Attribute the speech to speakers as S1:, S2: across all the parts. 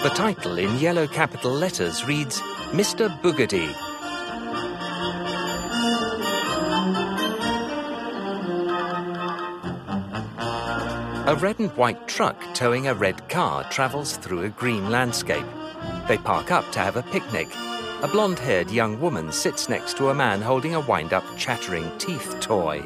S1: The title in yellow capital letters reads Mr. Boogedy. A red and white truck towing a red car travels through a green landscape. They park up to have a picnic. A blonde-haired young woman sits next to a man holding a wind-up chattering teeth toy.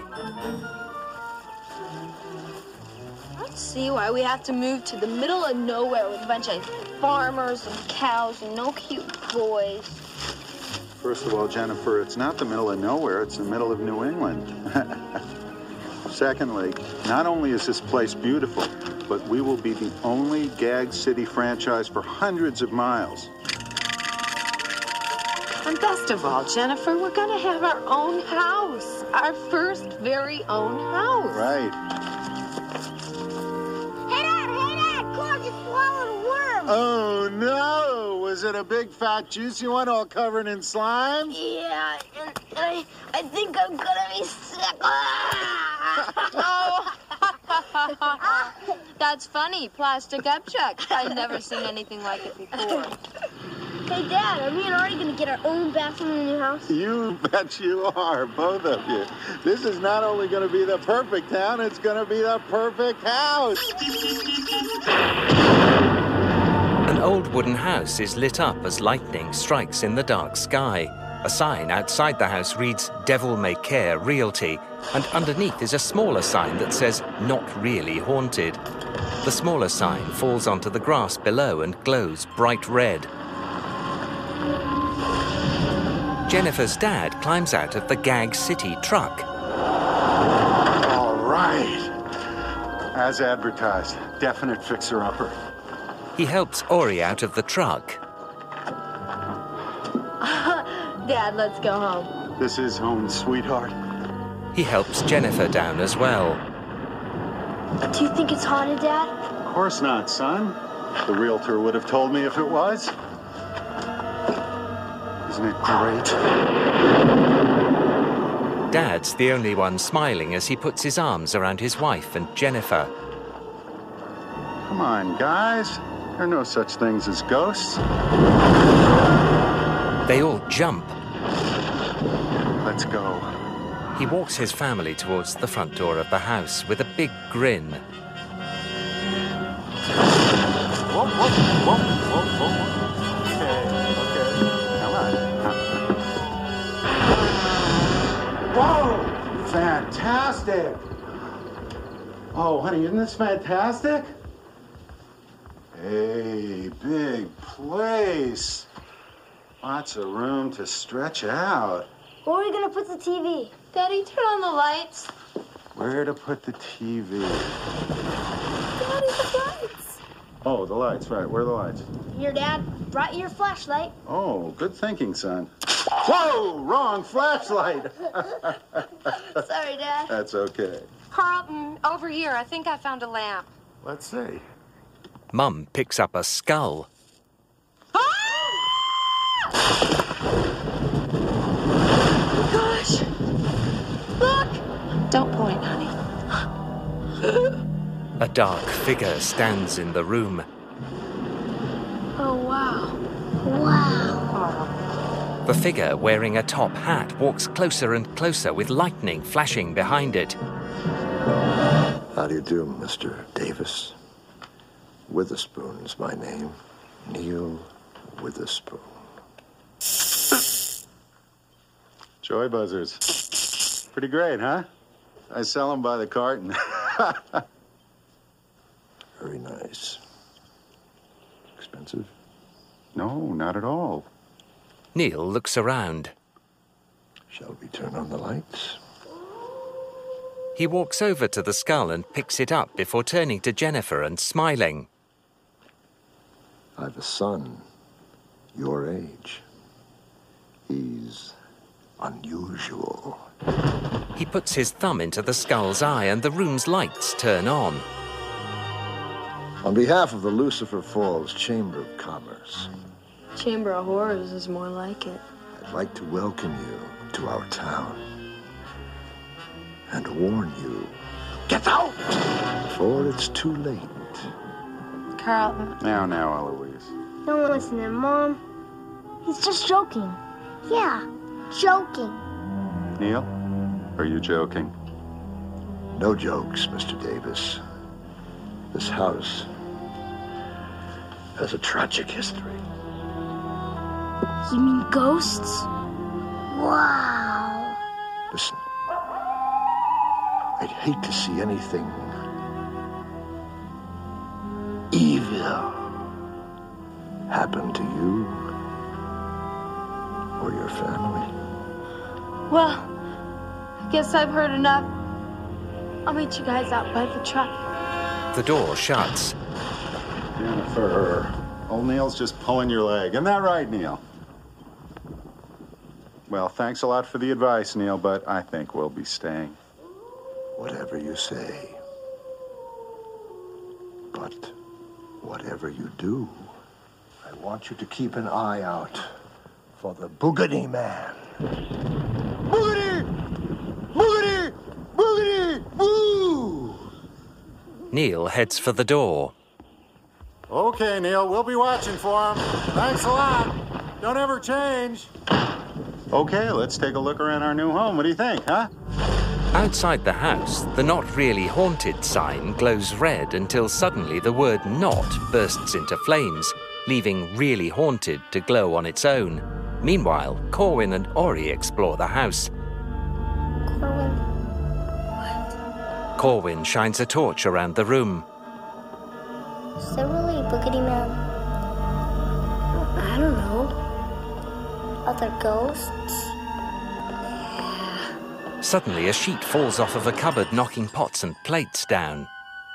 S2: I don't see why we have to move to the middle of nowhere with a bunch of farmers and cows and no cute boys.
S3: First of all, Jennifer, it's not the middle of nowhere, it's the middle of New England. Secondly, not only is this place beautiful, but we will be the only Gag City franchise for hundreds of miles.
S2: And best of all, Jennifer, we're going to have our own house. Our first very own house.
S3: Right.
S4: Hey, Dad, Clark just swallowed a worm.
S3: Oh, no! Was it a big, fat, juicy one all covered in slime?
S4: Yeah, and I think I'm gonna be sick.
S2: Oh, that's funny. Plastic abject. I've never seen anything like it before.
S4: Hey, Dad, are me and Artie gonna get our own bathroom in the new house?
S3: You bet you are, both of you. This is not only going to be the perfect town, it's going to be the perfect house.
S1: An old wooden house is lit up as lightning strikes in the dark sky. A sign outside the house reads Devil May Care Realty, and underneath is a smaller sign that says Not Really Haunted. The smaller sign falls onto the grass below and glows bright red. Jennifer's dad climbs out of the Gag City truck.
S3: All right. As advertised, definite fixer-upper.
S1: He helps Ori out of the truck.
S2: Dad, let's go home.
S3: This is home, sweetheart.
S1: He helps Jennifer down as well.
S4: Do you think it's haunted, Dad?
S3: Of course not, son. The realtor would have told me if it was. Isn't it great?
S1: Dad's the only one smiling as he puts his arms around his wife and Jennifer.
S3: Come on, guys. There are no such things as ghosts.
S1: They all jump.
S3: Let's go.
S1: He walks his family towards the front door of the house with a big grin.
S3: Whoa, whoa, whoa, whoa, whoa. Okay. Come on. Whoa! Fantastic! Oh, honey, isn't this fantastic? Hey, big place. Lots of room to stretch out.
S4: Where are we gonna put the TV?
S2: Daddy, turn on the lights.
S3: Where to put the TV?
S2: Daddy, the lights.
S3: Oh, the lights, right. Where are the lights?
S4: Your dad brought you your flashlight.
S3: Oh, good thinking, son. Whoa! Wrong flashlight!
S2: Sorry, Dad.
S3: That's okay.
S2: Carlton, over here. I think I found a lamp.
S3: Let's see.
S1: Mum picks up a skull.
S2: Gosh! Look! Don't point, honey.
S1: A dark figure stands in the room.
S2: Oh, wow.
S4: Wow.
S1: The figure, wearing a top hat, walks closer and closer with lightning flashing behind it.
S5: How do you do, Mr. Davis? Witherspoon's my name. Neil Witherspoon.
S3: Joy buzzers. Pretty great, huh? I sell them by the carton.
S5: Very nice. Expensive?
S3: No, not at all.
S1: Neil looks around.
S5: Shall we turn on the lights?
S1: He walks over to the skull and picks it up before turning to Jennifer and smiling.
S5: I've a son, your age. He's unusual.
S1: He puts his thumb into the skull's eye and the room's lights turn on.
S5: On behalf of the Lucifer Falls Chamber of Commerce,
S2: Chamber of Horrors is more like it.
S5: I'd like to welcome you to our town and warn you, get out before it's too late.
S2: Carlton.
S3: Now, Eloise.
S4: Don't listen to him, Mom. He's just joking. Yeah, joking.
S3: Neil, are you joking?
S5: No jokes, Mr. Davis. This house has a tragic history.
S4: You mean ghosts? Wow.
S5: Listen, I'd hate to see anything evil happen to you or your family.
S2: Well, I guess I've heard enough. I'll meet you guys out by the truck.
S1: The door shuts.
S3: Jennifer, old Neil's just pulling your leg. Isn't that right, Neil? Well, thanks a lot for the advice, Neil, but I think we'll be staying.
S5: Whatever you say. But whatever you do, I want you to keep an eye out for the Boogity Man. Boogity! Boogity! Boogity! Boo!
S1: Neil heads for the door.
S3: Okay, Neil, we'll be watching for him. Thanks a lot. Don't ever change. Okay, let's take a look around our new home. What do you think, huh?
S1: Outside the house, the Not Really Haunted sign glows red until suddenly the word not bursts into flames, leaving Really Haunted to glow on its own. Meanwhile, Corwin and Ori explore the house.
S4: Corwin.
S1: Corwin shines a torch around the room.
S4: Is there really a Boogity Man? I don't know. Other ghosts?
S1: Suddenly, a sheet falls off of a cupboard, knocking pots and plates down.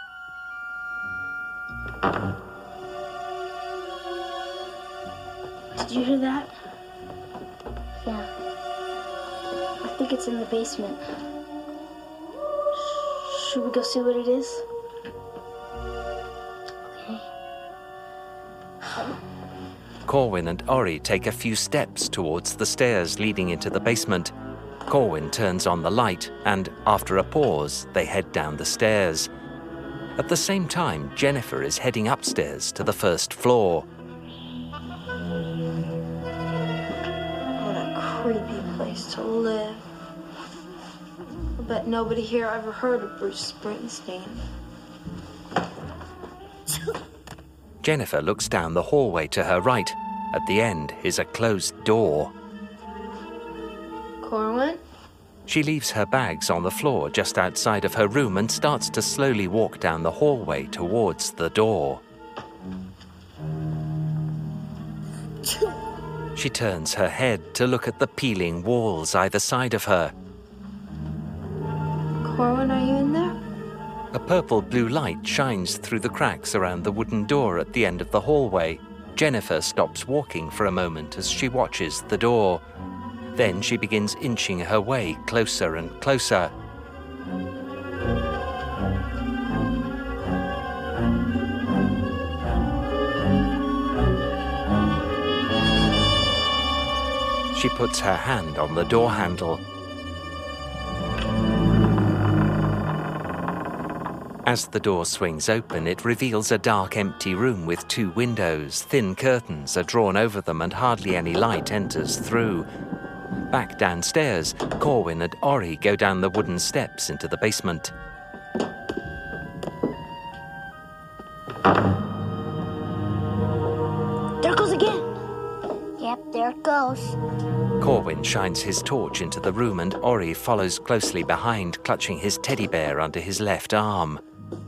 S2: Did you hear that?
S4: Yeah.
S2: I think it's in the basement. Should we go see what it is?
S4: Okay.
S1: Corwin and Ori take a few steps towards the stairs leading into the basement. Corwin turns on the light, and after a pause, they head down the stairs. At the same time, Jennifer is heading upstairs to the first floor.
S2: What a creepy place to live. I bet nobody here ever heard of Bruce Springsteen.
S1: Jennifer looks down the hallway to her right. At the end is a closed door.
S2: Corwin?
S1: She leaves her bags on the floor just outside of her room and starts to slowly walk down the hallway towards the door. She turns her head to look at the peeling walls either side of her.
S2: Corwin, are you in there?
S1: A purple-blue light shines through the cracks around the wooden door at the end of the hallway. Jennifer stops walking for a moment as she watches the door. Then she begins inching her way closer and closer. She puts her hand on the door handle. As the door swings open, it reveals a dark, empty room with 2 windows. Thin curtains are drawn over them and hardly any light enters through. Back downstairs, Corwin and Ori go down the wooden steps into the basement.
S4: There it goes again. Yep, there it goes.
S1: Corwin shines his torch into the room and Ori follows closely behind, clutching his teddy bear under his left arm.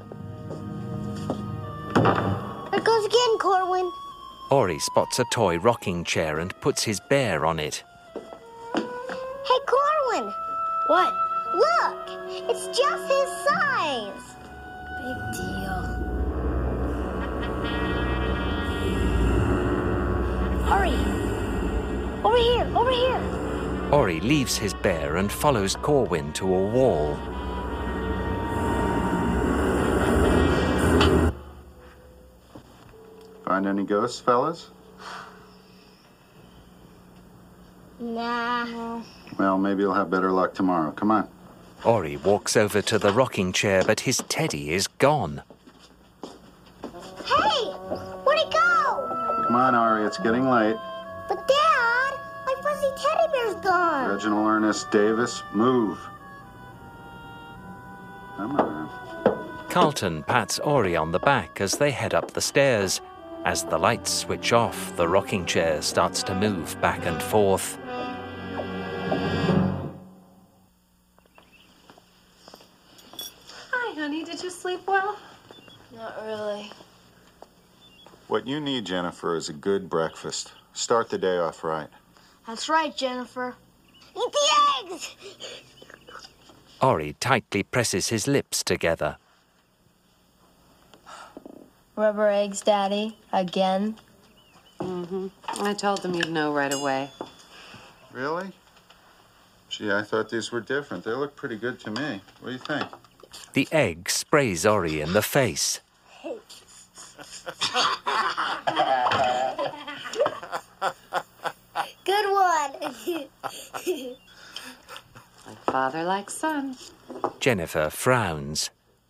S4: There it goes again, Corwin.
S1: Ori spots a toy rocking chair and puts his bear on it.
S4: Hey, Corwin.
S2: What?
S4: Look, it's just his size.
S2: Big deal.
S4: Hurry. Over here, over here.
S1: Ori leaves his bear and follows Corwin to a wall.
S3: Find any ghosts, fellas?
S4: Nah.
S3: Well, maybe you'll have better luck tomorrow. Come on.
S1: Ori walks over to the rocking chair, but his teddy is gone.
S4: Hey, where'd it go?
S3: Come on, Ari, it's getting late.
S4: But Dad, my fuzzy teddy bear's gone.
S3: Reginald Ernest Davis, move. Come on.
S1: Carlton pats Ori on the back as they head up the stairs. As the lights switch off, the rocking chair starts to move back and forth.
S6: Hi, honey. Did you sleep well?
S2: Not really.
S3: What you need, Jennifer, is a good breakfast. Start the day off right.
S4: That's right, Jennifer. Eat the eggs!
S1: Ori tightly presses his lips together.
S2: Rubber eggs, Daddy? Again?
S6: I told them you'd know right away.
S3: Really? Gee, I thought these were different. They look pretty good to me. What do you think?
S1: The egg sprays Ori in the face.
S4: Good one.
S6: Like father, like son.
S1: Jennifer frowns.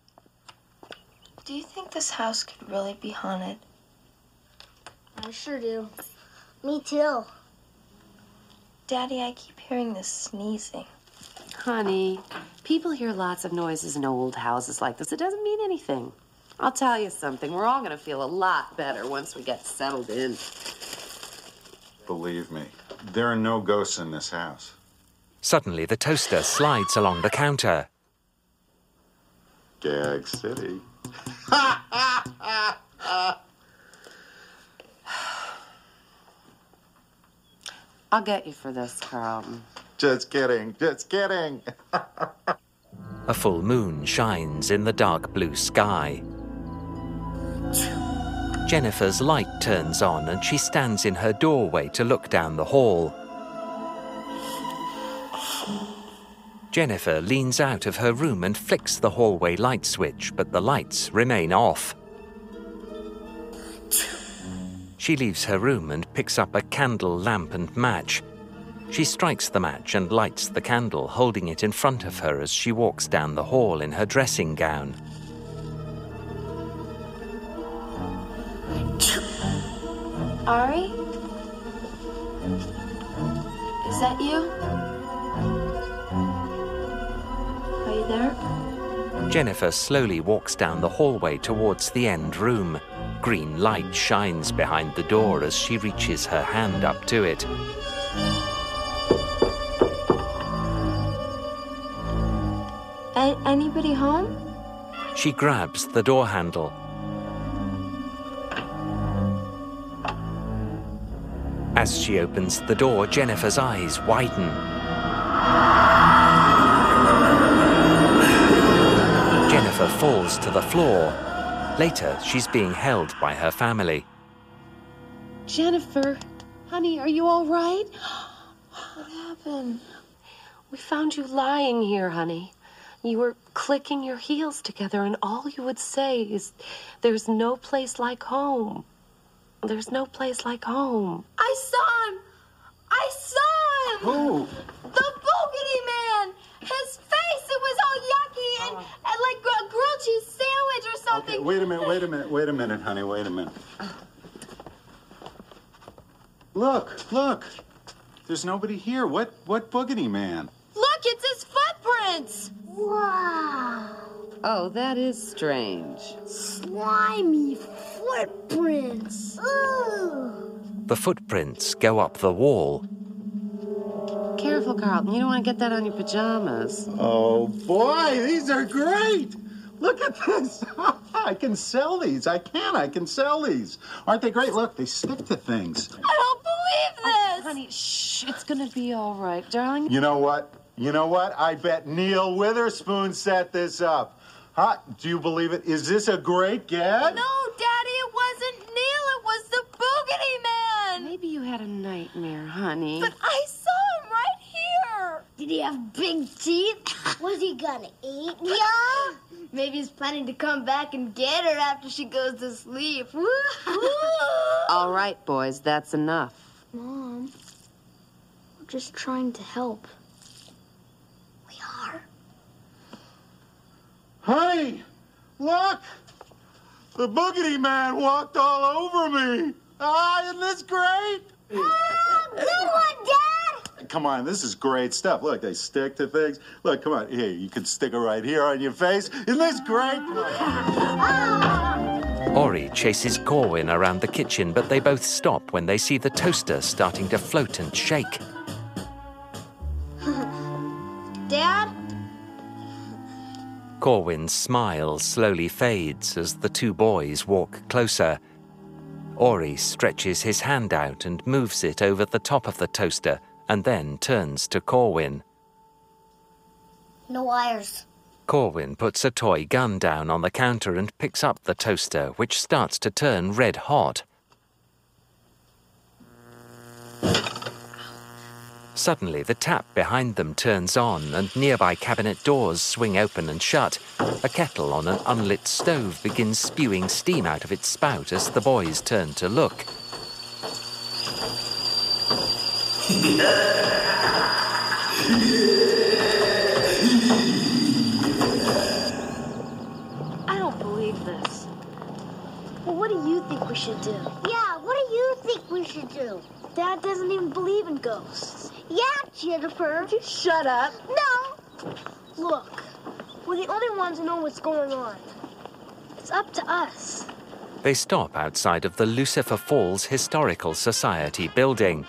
S2: Do you think this house could really be haunted?
S4: I sure do. Me too.
S2: Daddy, I keep hearing this sneezing.
S6: Honey, people hear lots of noises in old houses like this. It doesn't mean anything. I'll tell you something. We're all going to feel a lot better once we get settled in.
S3: Believe me, there are no ghosts in this house.
S1: Suddenly, the toaster slides along the counter.
S3: Gag City.
S6: I'll get you for this, Carlton.
S3: Just kidding, just kidding.
S1: A full moon shines in the dark blue sky. Jennifer's light turns on and she stands in her doorway to look down the hall. Jennifer leans out of her room and flicks the hallway light switch, but the lights remain off. She leaves her room and picks up a candle, lamp and match. She strikes the match and lights the candle, holding it in front of her as she walks down the hall in her dressing gown.
S2: Ari? Is that you? Are you there?
S1: Jennifer slowly walks down the hallway towards the end room. Green light shines behind the door as she reaches her hand up to it.
S2: Anybody home?
S1: She grabs the door handle. As she opens the door, Jennifer's eyes widen. Jennifer falls to the floor. Later, she's being held by her family.
S6: Jennifer, honey, are you all right?
S2: What happened?
S6: We found you lying here, honey. You were clicking your heels together, and all you would say is, "There's no place like home. There's no place like home."
S2: I saw him! I saw him!
S3: Who?
S2: The Boogity Man! His face, it was all yucky and like a grilled cheese sandwich or something.
S3: Okay, wait a minute, honey, wait a minute. Look. There's nobody here. What boogity man?
S2: Look, it's his footprints!
S4: Wow.
S6: Oh, that is strange.
S4: Slimy footprints. Ooh.
S1: The footprints go up the wall.
S6: Careful, Carlton. You don't want to get that on your pajamas.
S3: Oh, boy, these are great. Look at this. I can sell these. I can sell these. Aren't they great? Look, they stick to things.
S2: I don't believe this!
S6: Honey, shh. It's going to be all right, darling.
S3: You know what? I bet Neil Witherspoon set this up. Huh? Do you believe it? Is this a great gag?
S2: No, Daddy, it wasn't Neil. It was the Boogity Man.
S6: Maybe you had a nightmare, honey.
S2: But I saw him right here.
S4: Did he have big teeth? Was he gonna eat ya?
S2: Maybe he's planning to come back and get her after she goes to sleep.
S6: All right, boys, that's enough.
S4: Mom, we're just trying to help. We are.
S3: Honey, look! The Boogity Man walked all over me. Isn't this great?
S4: Oh, good one, Dad!
S3: Come on, this is great stuff. Look, they stick to things. Look, come on. Here, you can stick it right here on your face. Isn't this great? Come on.
S1: Ori chases Corwin around the kitchen, but they both stop when they see the toaster starting to float and shake.
S2: Dad?
S1: Corwin's smile slowly fades as the two boys walk closer. Ori stretches his hand out and moves it over the top of the toaster and then turns to Corwin.
S4: No wires.
S1: Corwin puts a toy gun down on the counter and picks up the toaster, which starts to turn red hot. Suddenly, the tap behind them turns on and nearby cabinet doors swing open and shut. A kettle on an unlit stove begins spewing steam out of its spout as the boys turn to look.
S2: I don't believe this.
S4: Well, what do you think we should do? Yeah, what do you think we should do? Dad doesn't even believe in ghosts. Yeah, Jennifer.
S2: You shut up.
S4: No. Look, we're the only ones who know what's going on. It's up to us.
S1: They stop outside of the Lucifer Falls Historical Society building.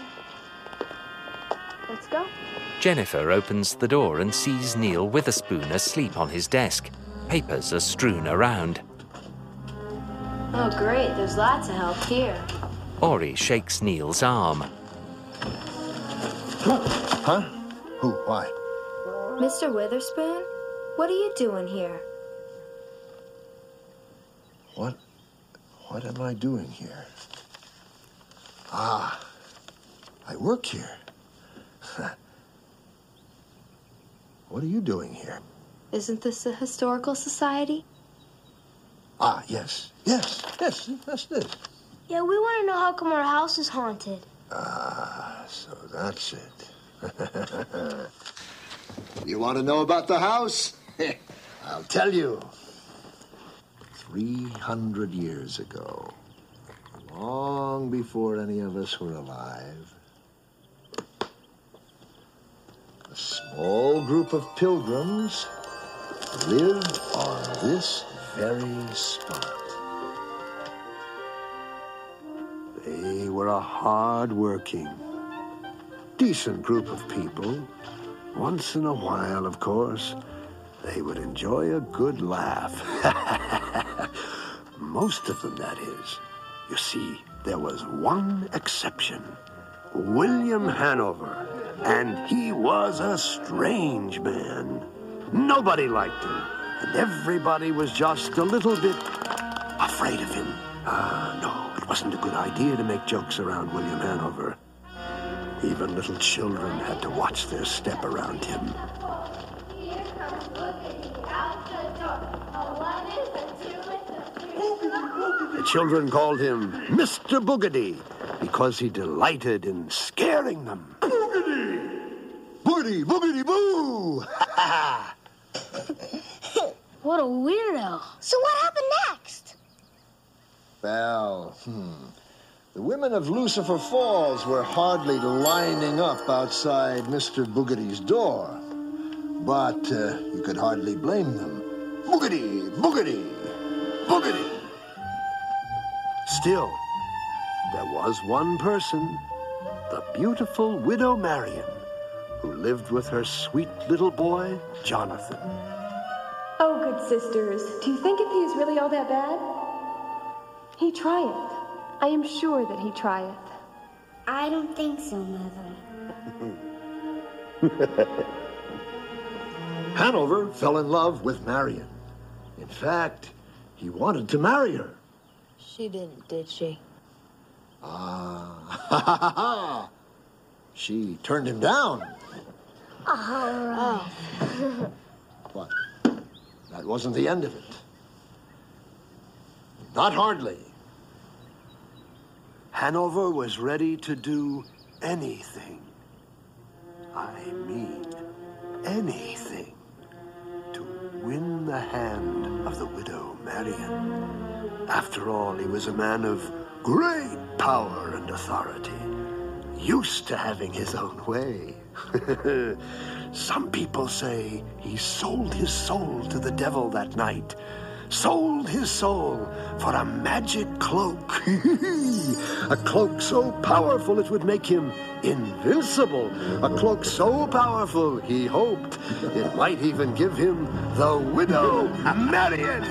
S2: Let's go.
S1: Jennifer opens the door and sees Neil Witherspoon asleep on his desk. Papers are strewn around.
S2: Oh, great. There's lots of help here.
S1: Ori shakes Neil's arm.
S5: Huh? Who? Why?
S2: Mr. Witherspoon? What are you doing here?
S5: What am I doing here? Ah, I work here. What are you doing here?
S2: Isn't this a historical society?
S5: Ah, yes, that's it.
S4: Yeah, we want to know how come our house is haunted.
S5: Ah, so that's it. You want to know about the house? I'll tell you. 300 years ago, long before any of us were alive, a small group of pilgrims lived on this very spot. They were a hard-working, decent group of people. Once in a while, of course, they would enjoy a good laugh. Most of them, that is. You see, there was one exception. William Hanover. And he was a strange man. Nobody liked him. And everybody was just a little bit afraid of him. No, it wasn't a good idea to make jokes around William Hanover. Even little children had to watch their step around him. The children called him Mr. Boogedy because he delighted in scaring them. Boogedy! Boogedy, boogedy, boo!
S4: What a weirdo. So what happened next?
S5: Well, the women of Lucifer Falls were hardly lining up outside Mr. Boogedy's door. But you could hardly blame them. Boogedy, boogedy, boogedy. Still, there was one person, the beautiful widow Marion, who lived with her sweet little boy, Jonathan.
S7: Oh, good sisters, do you think if he is really all that bad? He trieth. I am sure that he trieth.
S4: I don't think so, Mother.
S5: Hanover fell in love with Marion. In fact, he wanted to marry her.
S2: She didn't, did she?
S5: She turned him down.
S4: Oh.
S5: But that wasn't the end of it. Not hardly. Hanover was ready to do anything. I mean, anything to win the hand of the widow Marion. After all, he was a man of great power and authority, used to having his own way. Some people say he sold his soul to the devil that night. Sold his soul for a magic cloak. A cloak so powerful it would make him invincible. A cloak so powerful he hoped it might even give him the widow Marion.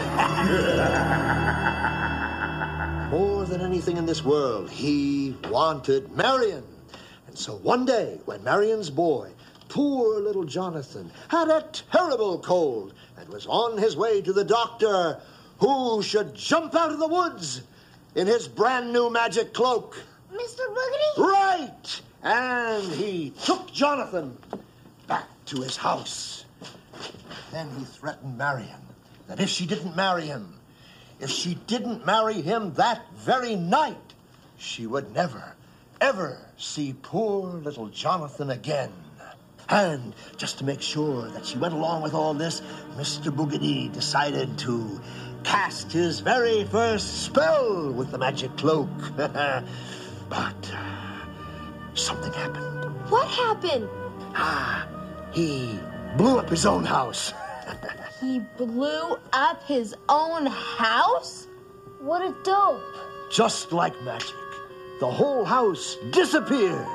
S5: More than anything in this world, he wanted Marion. And so one day, when Marion's boy, poor little Jonathan, had a terrible cold and was on his way to the doctor, who should jump out of the woods in his brand new magic cloak?
S4: Mr. Boogedy?
S5: Right! And he took Jonathan back to his house. Then he threatened Marion that if she didn't marry him, if she didn't marry him that very night, she would never, ever see poor little Jonathan again. And just to make sure that she went along with all this, Mr. Boogedy decided to cast his very first spell with the magic cloak. But something happened.
S2: What happened?
S5: He blew up his own house.
S2: He blew up his own house?
S4: What a dope.
S5: Just like magic, the whole house disappeared.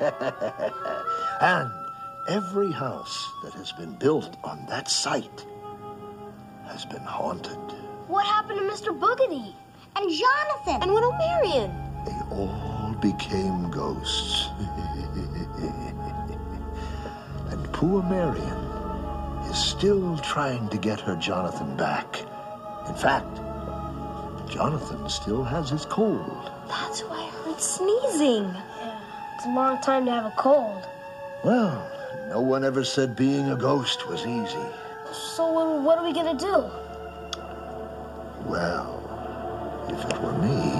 S5: And every house that has been built on that site has been haunted.
S4: What happened to Mr. Boogedy? And Jonathan?
S2: And little Marion?
S5: They all became ghosts. And poor Marion is still trying to get her Jonathan back. In fact, Jonathan still has his cold.
S2: That's why I heard sneezing.
S4: Yeah, it's a long time to have a cold.
S5: Well, no one ever said being a ghost was easy.
S4: So what are we gonna do?
S5: Well, if it were me,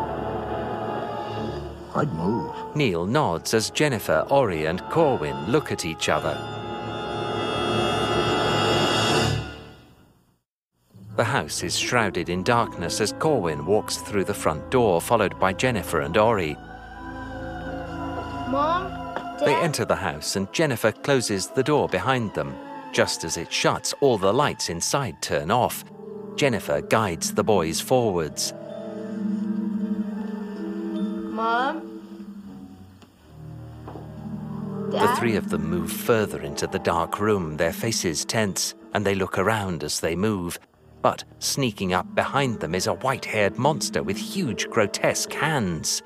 S5: I'd move.
S1: Neil nods as Jennifer, Ori and Corwin look at each other. The house is shrouded in darkness as Corwin walks through the front door, followed by Jennifer and Ori.
S4: Mom?
S1: They
S4: Dad?
S1: enter the house and Jennifer closes the door behind them. Just as it shuts, all the lights inside turn off. Jennifer guides the boys forwards.
S2: Mom?
S1: The
S2: Dad?
S1: three of them move further into the dark room, their faces tense, and they look around as they move. But sneaking up behind them is a white-haired monster with huge, grotesque hands.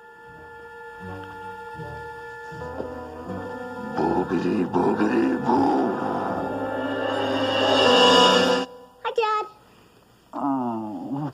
S5: Boogity, boogity, boo.
S4: Hi, Dad.
S3: Oh,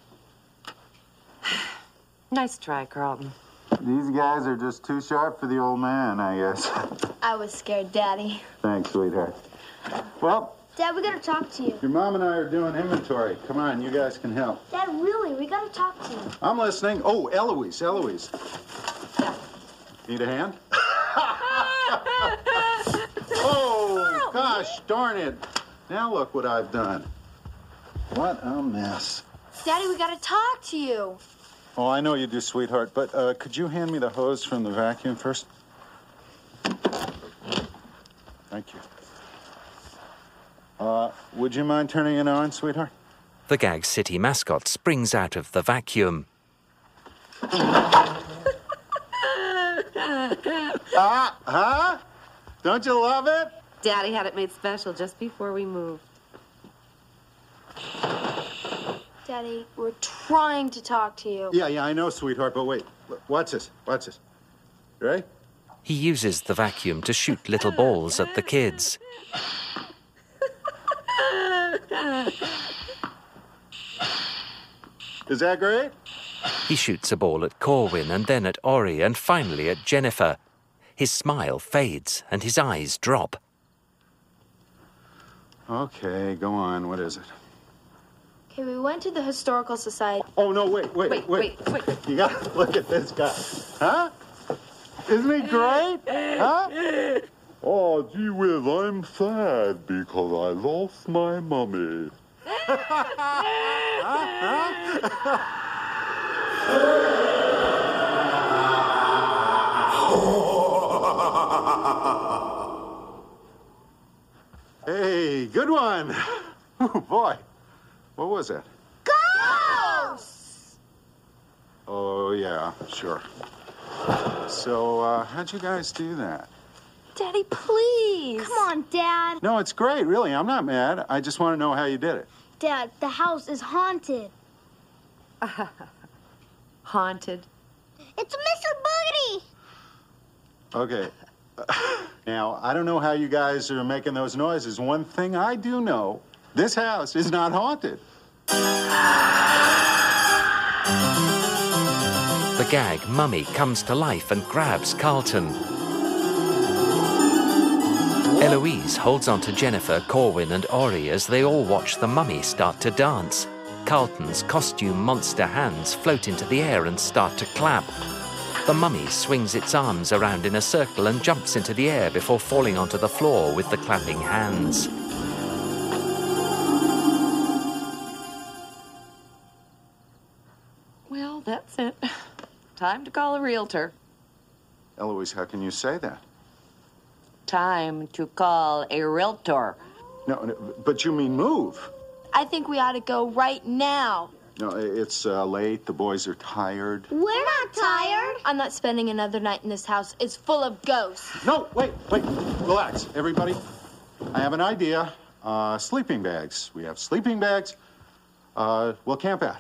S6: Nice try, Carlton.
S3: these guys are just too sharp for the old man, I guess.
S2: I was scared, Daddy.
S3: Thanks, sweetheart. Well,
S4: Dad, we gotta talk to you.
S3: your mom and I are doing inventory. Come on, you guys can help.
S4: Dad, really, we gotta talk to you.
S3: I'm listening. Oh, Eloise. Need a hand? Oh, gosh darn it. Now look what I've done. What a mess.
S2: Daddy, we gotta talk to you.
S3: Oh, I know you do, sweetheart, but could you hand me the hose from the vacuum first? Thank you. Would you mind turning it on, sweetheart?
S1: The Gag City mascot springs out of the vacuum.
S3: Huh? Don't you love it?
S6: Daddy had it made special just before we moved.
S2: Daddy, we're trying to talk to you.
S3: Yeah, I know, sweetheart, but wait. Watch this. You ready?
S1: He uses the vacuum to shoot little balls at the kids.
S3: Is that great?
S1: He shoots a ball at Corwin and then at Ori and finally at Jennifer. His smile fades and his eyes drop.
S3: Okay, go on. What is it?
S2: Okay, we went to the Historical Society.
S3: Oh, no, wait.
S6: Wait.
S3: You gotta look at this guy. Huh? Isn't he great? Huh?
S8: Oh, gee whiz, I'm sad because I lost my mummy.
S3: good one. Oh, boy. What was it?
S4: Ghosts!
S3: Oh, yeah, sure. So, how'd you guys do that?
S6: Daddy, please.
S4: Come on, Dad.
S3: No, it's great, really. I'm not mad. I just want to know how you did it.
S4: Dad, the house is haunted.
S6: Haunted.
S4: It's Mr. Boogedy.
S3: Okay. Now, I don't know how you guys are making those noises. One thing I do know, this house is not haunted.
S1: The gag Mummy comes to life and grabs Carlton. Eloise holds on to Jennifer, Corwin and Ori as they all watch the mummy start to dance. Carlton's costume monster hands float into the air and start to clap. The mummy swings its arms around in a circle and jumps into the air before falling onto the floor with the clapping hands.
S6: Well, that's it. Time to call a realtor.
S3: Eloise, how can you say that?
S6: Time to call a realtor.
S3: No, but you mean move.
S2: I think we ought to go right now.
S3: No, it's late. The boys are tired.
S4: We're not tired.
S2: I'm not spending another night in this house. It's full of ghosts.
S3: No, wait. Relax, everybody. I have an idea. Sleeping bags. We have sleeping bags. We'll camp out.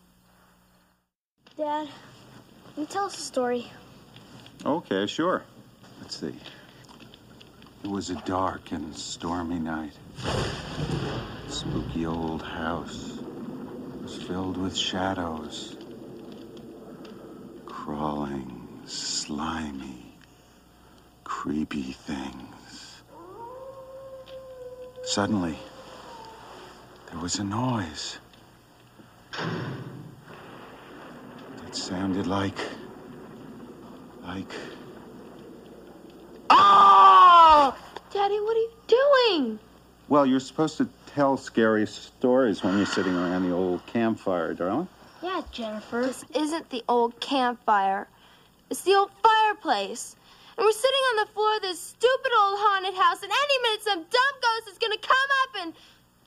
S4: Dad, can you tell us a story?
S3: Okay, sure. Let's see. It was a dark and stormy night. Spooky old house was filled with shadows. Crawling, slimy, creepy things. Suddenly, there was a noise. It sounded like... Ah!
S2: Daddy, what are you doing?
S3: Well, you're supposed to tell scary stories when you're sitting around the old campfire, darling.
S4: Yeah, Jennifer.
S2: This isn't the old campfire. It's the old fireplace. And we're sitting on the floor of this stupid old haunted house, and any minute some dumb ghost is gonna come up and...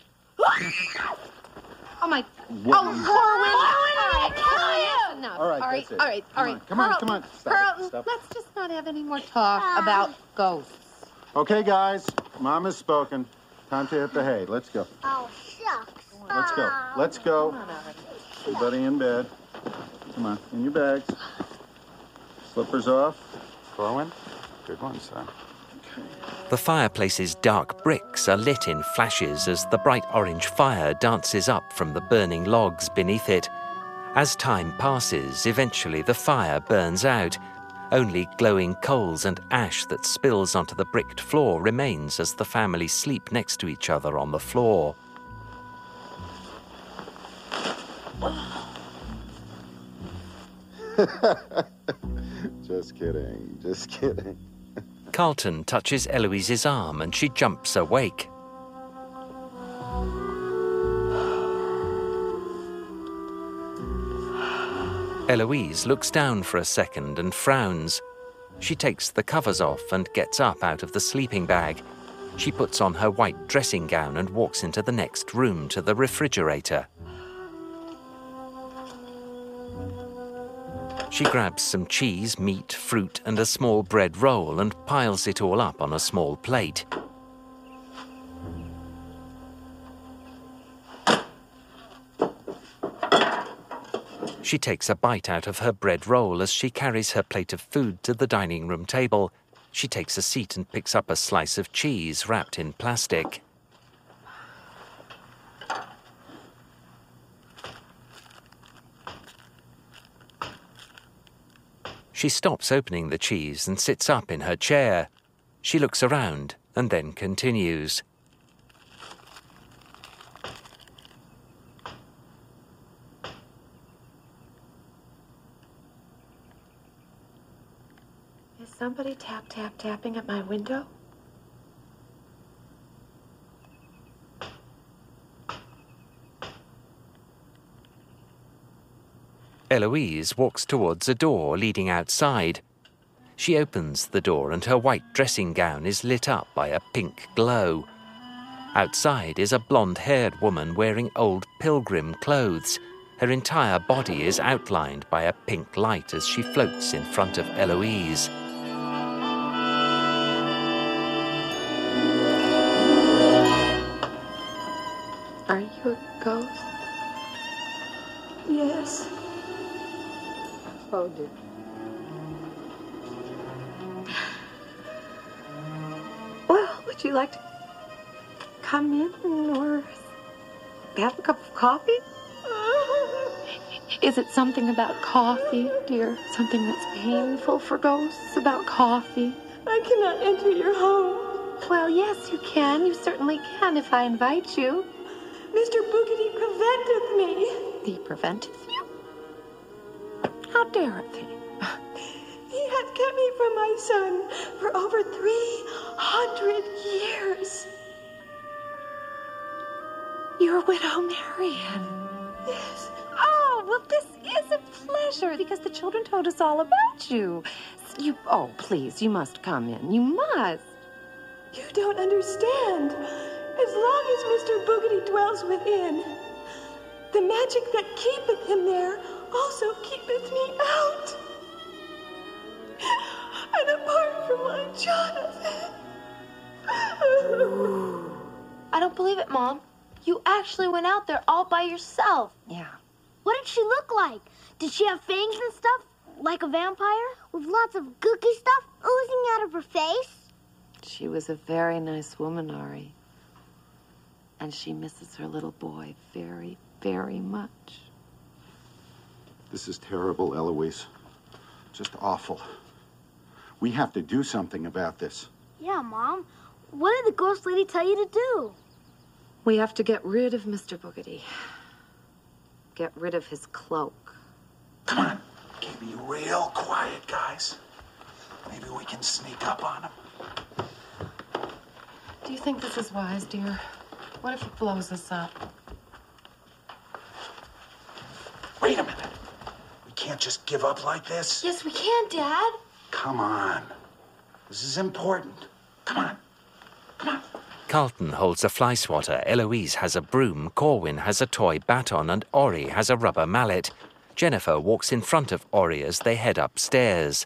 S6: Oh, my...
S3: What?
S6: Oh, Corwin!
S3: All right, that's it.
S6: All right.
S3: Come on. Stop
S6: Carlton,
S3: it. Stop.
S6: let's just not have any more talk about ghosts.
S3: Okay, guys. Mom has spoken. Time to hit the hay. Let's go.
S4: Oh, shucks.
S3: Let's go. Everybody in bed. Come on, in your bags. Slippers off. Corwin, good one, son.
S1: The fireplace's dark bricks are lit in flashes as the bright orange fire dances up from the burning logs beneath it. As time passes, eventually the fire burns out. Only glowing coals and ash that spills onto the bricked floor remains as the family sleep next to each other on the floor.
S3: Just kidding.
S1: Carlton touches Eloise's arm and she jumps awake. Eloise looks down for a second and frowns. She takes the covers off and gets up out of the sleeping bag. She puts on her white dressing gown and walks into the next room to the refrigerator. She grabs some cheese, meat, fruit, and a small bread roll and piles it all up on a small plate. She takes a bite out of her bread roll as she carries her plate of food to the dining room table. She takes a seat and picks up a slice of cheese wrapped in plastic. She stops opening the cheese and sits up in her chair. She looks around and then continues.
S6: Is somebody tapping at my window?
S1: Eloise walks towards a door leading outside. She opens the door and her white dressing gown is lit up by a pink glow. Outside is a blonde-haired woman wearing old pilgrim clothes. Her entire body is outlined by a pink light as she floats in front of Eloise.
S6: Are you a ghost?
S7: Yes.
S6: Oh, dear. Well, would you like to come in or have a cup of coffee? Is it something about coffee, dear? Something that's painful for ghosts about coffee?
S7: I cannot enter your home.
S6: Well, yes, you can. You certainly can if I invite you.
S7: Mr. Boogedy preventeth me.
S6: He preventeth you? How dareth he?
S7: He hath kept me from my son for over 300 years.
S6: Your widow Marian.
S7: Yes.
S6: Oh, well, this is a pleasure because the children told us all about you. Oh, please, you must come in. You must.
S7: You don't understand. As long as Mr. Boogedy dwells within, the magic that keepeth him there also keepeth me out. And apart from my Jonathan.
S2: I don't believe it, Mom. You actually went out there all by yourself.
S6: Yeah.
S4: What did she look like? Did she have fangs and stuff? Like a vampire? With lots of gooky stuff oozing out of her face?
S6: She was a very nice woman, Ari. And she misses her little boy very, very much.
S3: This is terrible, Eloise. Just awful. We have to do something about this.
S4: Yeah, Mom. What did the ghost lady tell you to do?
S6: We have to get rid of Mr. Boogedy. Get rid of his cloak.
S9: Come on. Keep me real quiet, guys. Maybe we can sneak up on him.
S6: Do you think this is wise, dear? What if it blows us up?
S9: Wait a minute. We can't just give up like this.
S2: Yes, we can, Dad.
S9: Come on. This is important. Come on. Come on.
S1: Carlton holds a fly swatter, Eloise has a broom, Corwin has a toy baton, and Ori has a rubber mallet. Jennifer walks in front of Ori as they head upstairs.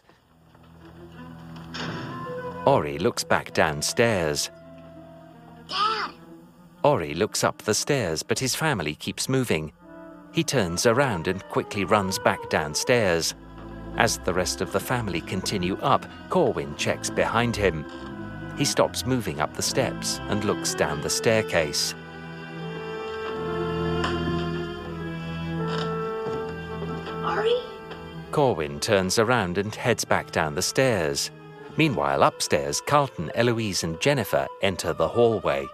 S1: Ori looks back downstairs.
S4: Dad!
S1: Ori looks up the stairs, but his family keeps moving. He turns around and quickly runs back downstairs. As the rest of the family continue up, Corwin checks behind him. He stops moving up the steps and looks down the staircase.
S2: Ari?
S1: Corwin turns around and heads back down the stairs. Meanwhile, upstairs, Carlton, Eloise, and Jennifer enter the hallway.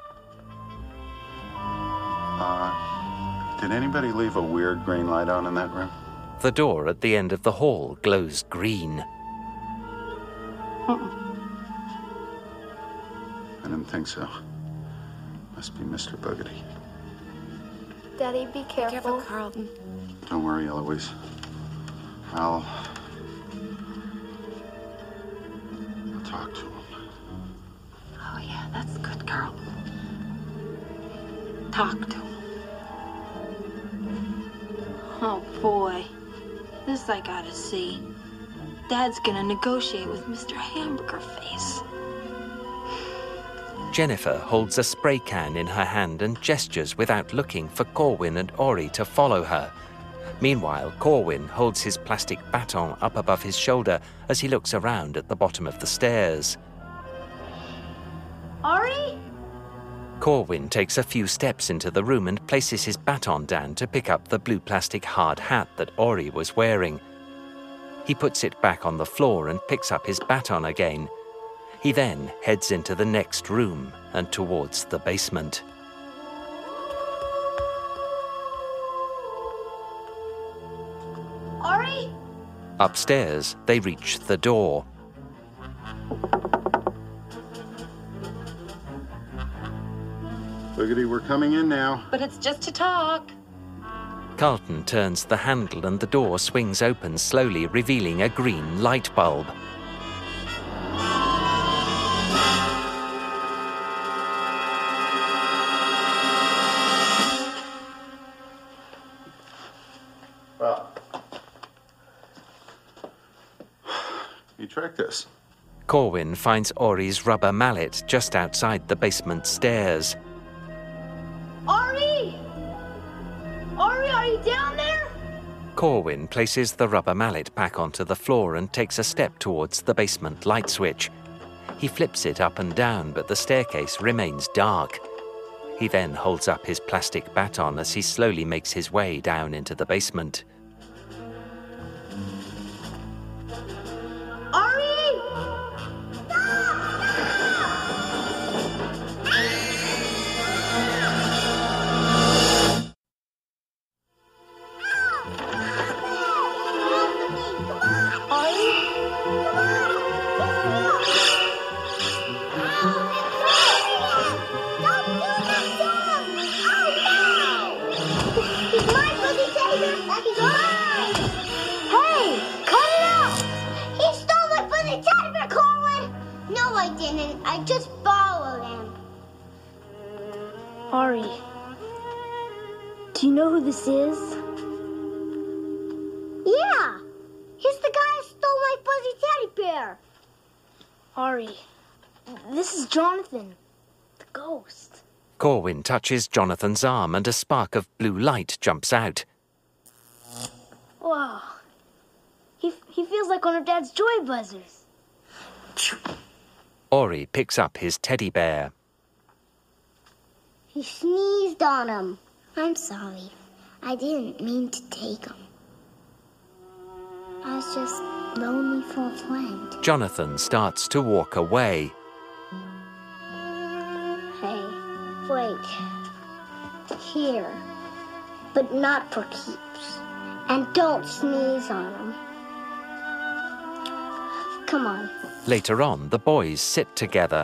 S3: Did anybody leave a weird green light on in that room?
S1: The door at the end of the hall glows green.
S3: I didn't think so. Must be Mr. Boogedy.
S2: Daddy, be careful.
S6: Careful, Carlton.
S3: Don't worry, Eloise. I'll talk to him.
S6: Oh, yeah, that's good, Carlton. Talk to him.
S2: Oh, boy. This I gotta see. Dad's gonna negotiate with Mr. Hamburger Face.
S1: Jennifer holds a spray can in her hand and gestures without looking for Corwin and Ori to follow her. Meanwhile, Corwin holds his plastic baton up above his shoulder as he looks around at the bottom of the stairs.
S4: Ari?
S1: Corwin takes a few steps into the room and places his baton down to pick up the blue plastic hard hat that Ori was wearing. He puts it back on the floor and picks up his baton again. He then heads into the next room and towards the basement.
S4: Ari?
S1: Upstairs, they reach the door.
S3: Boogedy, we're coming in now.
S6: But it's just to talk.
S1: Carlton turns the handle and the door swings open slowly, revealing a green light bulb.
S3: He tricked us.
S1: Corwin finds Ori's rubber mallet just outside the basement stairs.
S2: Ori! Ori, are you down there?
S1: Corwin places the rubber mallet back onto the floor and takes a step towards the basement light switch. He flips it up and down, but the staircase remains dark. He then holds up his plastic baton as he slowly makes his way down into the basement.
S2: Ori!
S4: I just followed him.
S2: Ori, do you know who this is?
S4: Yeah, he's the guy who stole my fuzzy teddy bear.
S2: Ori, this is Jonathan, the ghost.
S1: Corwin touches Jonathan's arm and a spark of blue light jumps out.
S2: Wow, he feels like one of Dad's joy buzzers.
S1: Ori picks up his teddy bear.
S4: He sneezed on him. I'm sorry. I didn't mean to take him. I was just lonely for a friend.
S1: Jonathan starts to walk away.
S4: Hey, wait. Here. But not for keeps. And don't sneeze on him. Come on.
S1: Later on, the boys sit together.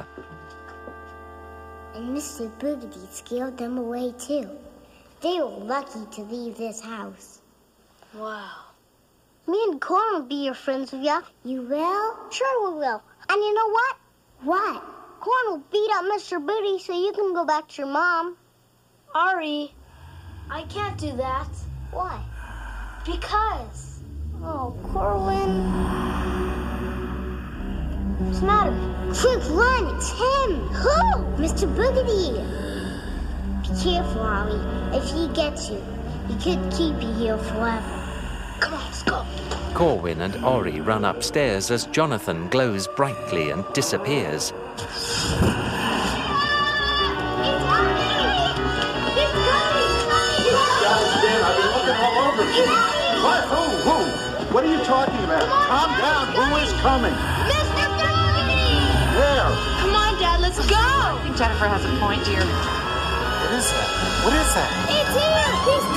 S4: And Mr. Boogedy scared them away, too. They were lucky to leave this house.
S2: Wow.
S4: Me and Corn will be your friends, will ya? You will? Sure we will. And you know what? What? Corn will beat up Mr. Boogedy so you can go back to your mom.
S2: Ori, I can't do that.
S4: Why?
S2: Because.
S4: Oh, Corwin.
S2: What's the matter?
S4: Quick, run! It's him! Who? Mr. Boogedy! Be careful, Ollie. If he gets you, he could keep you here forever.
S2: Come on, let's go.
S1: Corwin and Ori run upstairs as Jonathan glows brightly and disappears.
S4: It's Ollie! He's coming!
S3: Downstairs, I've been looking all over. What? Who? What are you talking about? Calm down. Who is coming? Where?
S2: Come on, Dad, let's go!
S10: I think Jennifer has a point, dear.
S3: What is that? What is that?
S4: It's here! He's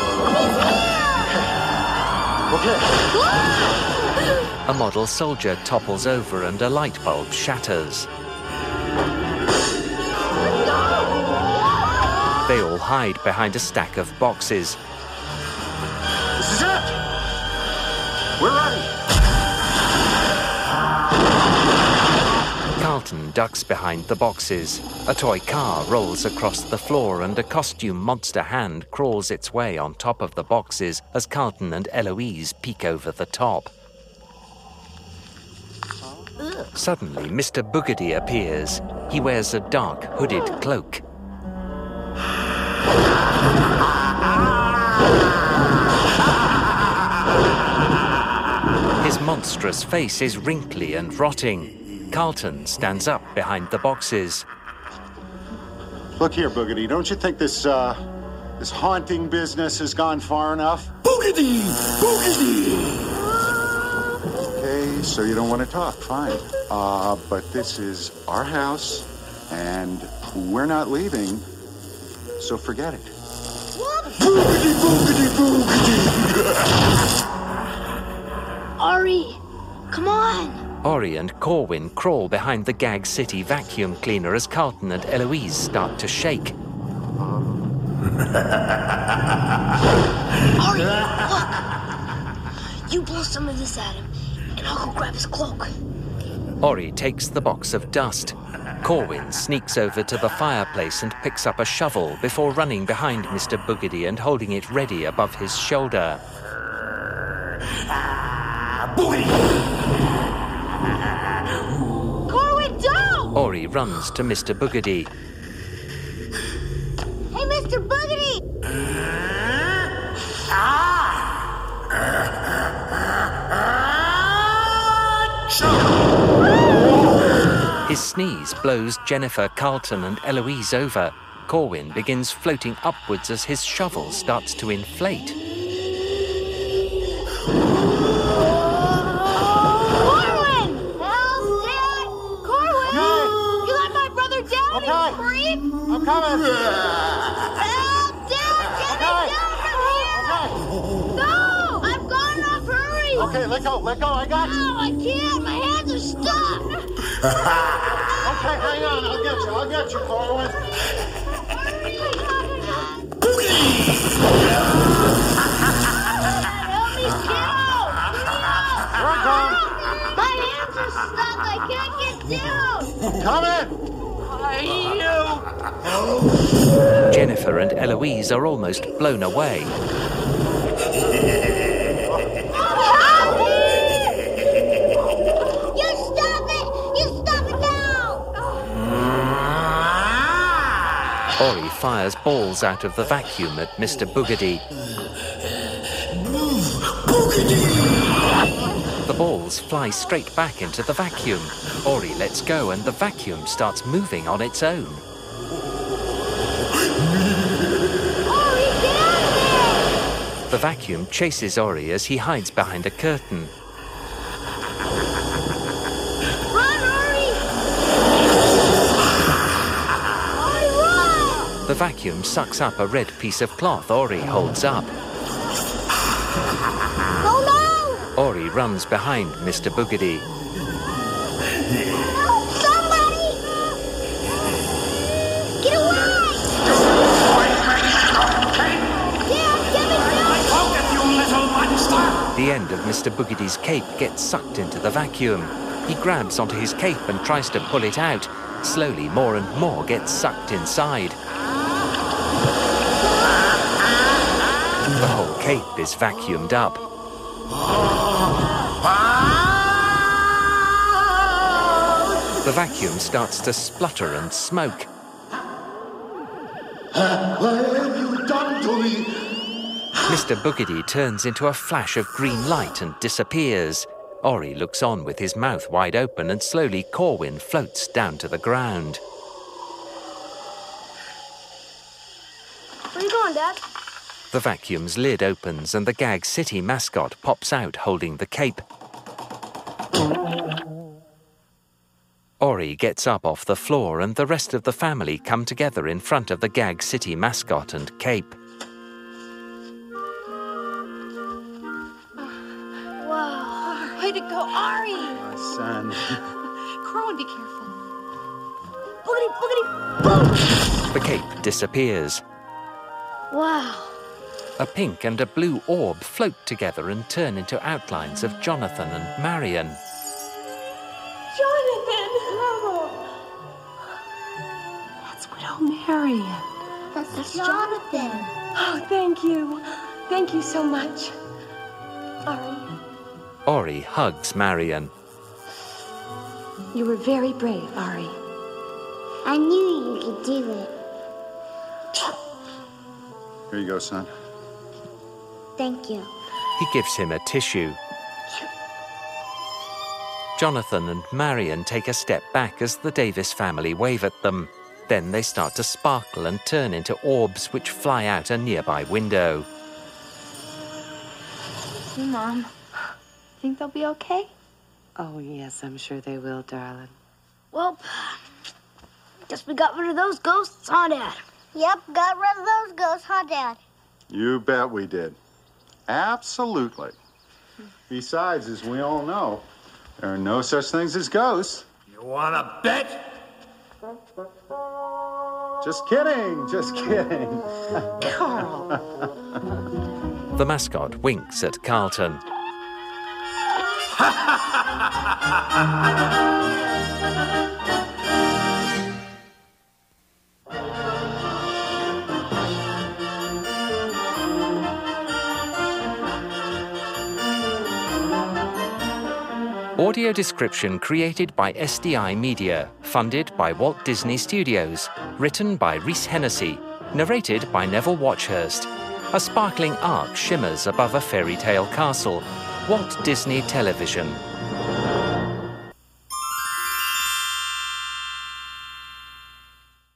S4: coming! He's here!
S3: Okay.
S1: A model soldier topples over and a light bulb shatters. They all hide behind a stack of boxes.
S3: This is it! We're ready!
S1: Carlton ducks behind the boxes. A toy car rolls across the floor and a costume monster hand crawls its way on top of the boxes as Carlton and Eloise peek over the top. Suddenly, Mr. Boogedy appears. He wears a dark, hooded cloak. His monstrous face is wrinkly and rotting. Carlton stands up behind the boxes.
S3: Look here, Boogedy. Don't you think this haunting business has gone far enough?
S9: Boogedy! Boogedy!
S3: Okay, so you don't want to talk. Fine. But this is our house, and we're not leaving, so forget it.
S9: Boogedy, boogedy, boogedy!
S2: Ori, come on!
S1: Ori and Corwin crawl behind the Gag City vacuum cleaner as Carlton and Eloise start to shake.
S2: Ori, look! You blow some of this at him, and I'll go grab his cloak.
S1: Ori takes the box of dust. Corwin sneaks over to the fireplace and picks up a shovel before running behind Mr. Boogedy and holding it ready above his shoulder.
S9: Boogedy!
S1: Ori runs to Mr. Boogedy.
S4: Hey, Mr. Boogedy!
S1: His sneeze blows Jennifer, Carlton and Eloise over. Corwin begins floating upwards as his shovel starts to inflate.
S2: Corwin! Help, Dad! Corwin! You let my brother down, you creep!
S5: I'm coming.
S2: Help, Dad! Get me down from here! No! I've gone off, hurry!
S5: Okay, let go, I got you.
S2: No, I can't! My hands are stuck!
S5: Okay, hang on, I'll get you, Corwin.
S2: Help me get out!
S5: Here I come.
S2: My hands are stuck! I can't get down!
S5: Coming.
S1: Jennifer and Eloise are almost blown away.
S4: You stop it! You stop it now!
S1: Ori fires balls out of the vacuum at Mr. Boogedy. The balls fly straight back into the vacuum. Ori lets go and the vacuum starts moving on its own.
S2: Ori, get out of there!
S1: The vacuum chases Ori as he hides behind a curtain.
S2: Run, Ori! Ori, run!
S1: The vacuum sucks up a red piece of cloth Ori holds up.
S4: Oh no!
S1: Ori runs behind Mr. Boogedy.
S4: Help, somebody! Get away!
S2: Dad, get me down!
S1: The end of Mr. Boogedy's cape gets sucked into the vacuum. He grabs onto his cape and tries to pull it out. Slowly, more and more gets sucked inside. The whole cape is vacuumed up. The vacuum starts to splutter and smoke.
S5: What have you done to me?
S1: Mr. Boogedy turns into a flash of green light and disappears. Ori looks on with his mouth wide open and slowly Corwin floats down to the ground.
S2: Where are you going, Dad?
S1: The vacuum's lid opens and the Gag City mascot pops out holding the cape. Ori gets up off the floor and the rest of the family come together in front of the Gag City mascot and cape.
S2: Wow. Way to go, Ari!
S3: My son.
S10: Corwin, be careful.
S2: Boogity, boogity, boom!
S1: The cape disappears.
S2: Wow.
S1: A pink and a blue orb float together and turn into outlines of Jonathan and Marion.
S7: Jonathan!
S6: That's Widow Marion.
S4: That's Jonathan.
S7: Oh, thank you. Thank you so much. Ari,
S1: Ori hugs Marion.
S6: You were very brave, Ari.
S4: I knew you could do it.
S3: Here you go, son.
S4: Thank you.
S1: He gives him a tissue. Jonathan and Marion take a step back as the Davis family wave at them. Then they start to sparkle and turn into orbs which fly out a nearby window.
S2: Hey, Mom. Think they'll be okay?
S6: Oh, yes, I'm sure they will, darling.
S2: Well, guess we got rid of those ghosts, huh, Dad?
S4: Yep, got rid of those ghosts, huh, Dad?
S3: You bet we did. Absolutely. Besides, as we all know, there are no such things as ghosts.
S9: You wanna bet?
S3: Just kidding, just kidding.
S6: Carl!
S1: The mascot winks at Carlton. Audio description created by SDI Media, funded by Walt Disney Studios, written by Rhys Hennessy, narrated by Neville Watchhurst. A sparkling arc shimmers above a fairy tale castle. Walt Disney Television.